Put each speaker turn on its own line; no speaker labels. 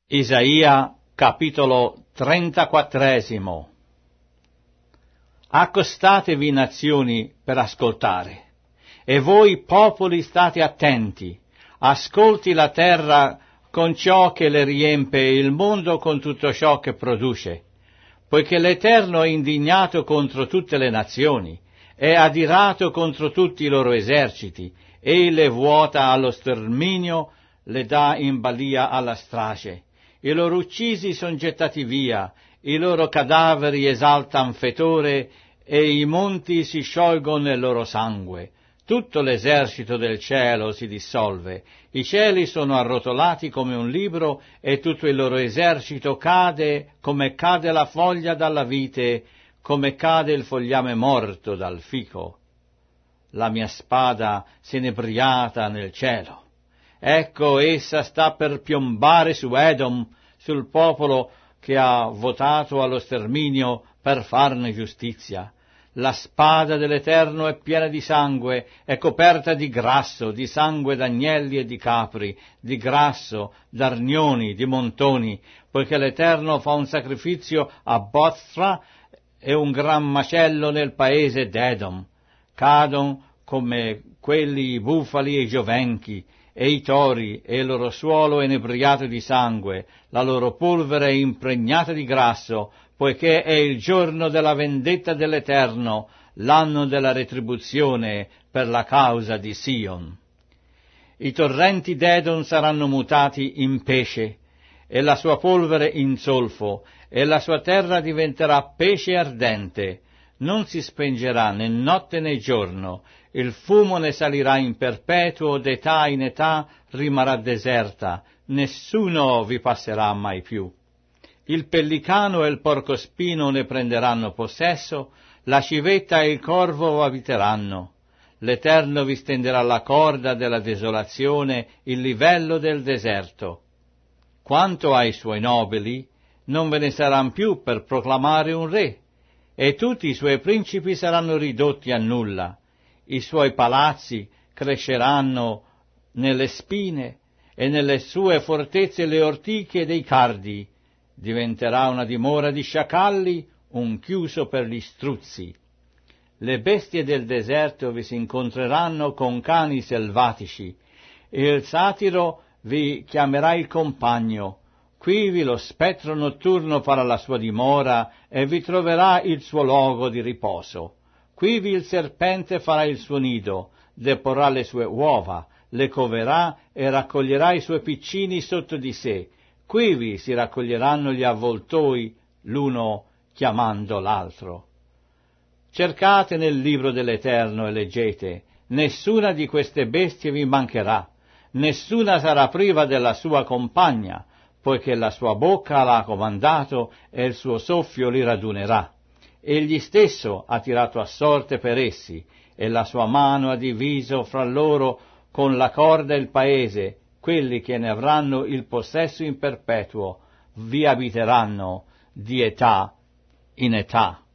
Isaia, capitolo 34. Accostatevi, nazioni, per ascoltare, e voi, popoli, state attenti. Ascolti la terra con ciò che le riempie e il mondo con tutto ciò che produce, poiché l'Eterno è indignato contro tutte le nazioni, è adirato contro tutti i loro eserciti, e le vuota allo sterminio, le dà in balia alla strage. I loro uccisi son gettati via, i loro cadaveri esaltan fetore, e i monti si sciolgono nel loro sangue. Tutto l'esercito del cielo si dissolve, i cieli sono arrotolati come un libro, e tutto il loro esercito cade come cade la foglia dalla vite, come cade il fogliame morto dal fico. La mia spada se n'è briata nel cielo. Ecco, essa sta per piombare su Edom, sul popolo che ha votato allo sterminio per farne giustizia. La spada dell'Eterno è piena di sangue, è coperta di grasso, di sangue d'agnelli e di capri, di grasso, d'arnioni, di montoni, poiché l'Eterno fa un sacrificio a Bozra e un gran macello nel paese d'Edom. Cadon come quelli i bufali e i giovenchi, e i tori, e il loro suolo è inebriato di sangue, la loro polvere è impregnata di grasso, poiché è il giorno della vendetta dell'Eterno, l'anno della retribuzione per la causa di Sion. I torrenti d'Edom saranno mutati in pesce, e la sua polvere in solfo, e la sua terra diventerà pesce ardente. Non si spengerà né notte né giorno, il fumo ne salirà in perpetuo, d'età in età rimarrà deserta, nessuno vi passerà mai più. Il pellicano e il porcospino ne prenderanno possesso, la civetta e il corvo abiteranno. L'Eterno vi stenderà la corda della desolazione, il livello del deserto. Quanto ai suoi nobili, non ve ne saranno più per proclamare un re, e tutti i suoi principi saranno ridotti a nulla. I suoi palazzi cresceranno nelle spine, e nelle sue fortezze le ortiche dei cardi. Diventerà una dimora di sciacalli, un chiuso per gli struzzi. Le bestie del deserto vi si incontreranno con cani selvatici, e il satiro vi chiamerà il compagno. Quivi lo spettro notturno farà la sua dimora, e vi troverà il suo luogo di riposo. Quivi il serpente farà il suo nido, deporrà le sue uova, le coverà e raccoglierà i suoi piccini sotto di sé. Quivi si raccoglieranno gli avvoltoi, l'uno chiamando l'altro. Cercate nel libro dell'Eterno e leggete, nessuna di queste bestie vi mancherà, nessuna sarà priva della sua compagna, poiché la sua bocca l'ha comandato e il suo soffio li radunerà. Egli stesso ha tirato a sorte per essi, e la sua mano ha diviso fra loro con la corda il paese. Quelli che ne avranno il possesso in perpetuo vi abiteranno di età in età.